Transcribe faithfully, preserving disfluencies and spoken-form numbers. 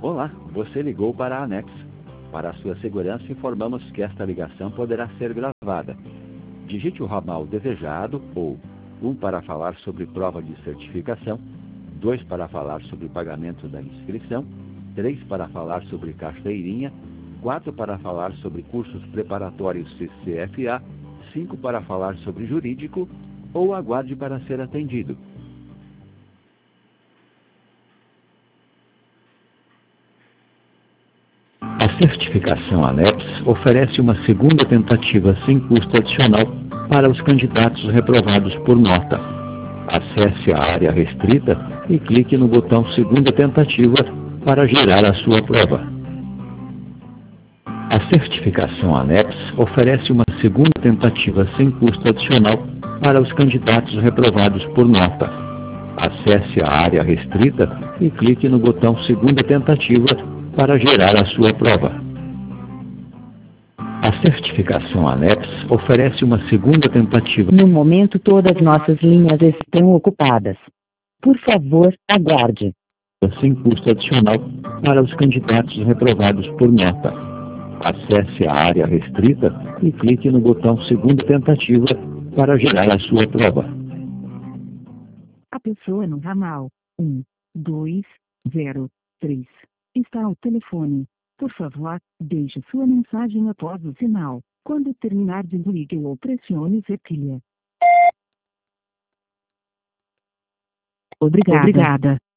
Olá, você ligou para a ANEPS. Para a sua segurança, informamos que esta ligação poderá ser gravada. Digite o ramal desejado ou um para falar sobre prova de certificação, dois para falar sobre pagamento da inscrição, três para falar sobre carteirinha, quatro para falar sobre cursos preparatórios C C F A, cinco para falar sobre jurídico ou aguarde para ser atendido. A certificação ANEPS oferece uma segunda tentativa sem custo adicional para os candidatos reprovados por nota. Acesse a área restrita e clique no botão Segunda Tentativa para gerar a sua prova. A certificação ANEPS oferece uma segunda tentativa sem custo adicional para os candidatos reprovados por nota. Acesse a área restrita e clique no botão Segunda Tentativa para gerar a sua prova. A certificação ANEPS oferece uma segunda tentativa. No momento todas nossas linhas estão ocupadas. Por favor, aguarde. Sem custo adicional para os candidatos reprovados por nota. Acesse a área restrita e clique no botão Segunda Tentativa para gerar a sua prova. A pessoa no ramal um, dois, zero, três está ao telefone. Por favor, deixe sua mensagem após o sinal. Quando terminar, desligue ou pressione Z pilha. Obrigada. Obrigada.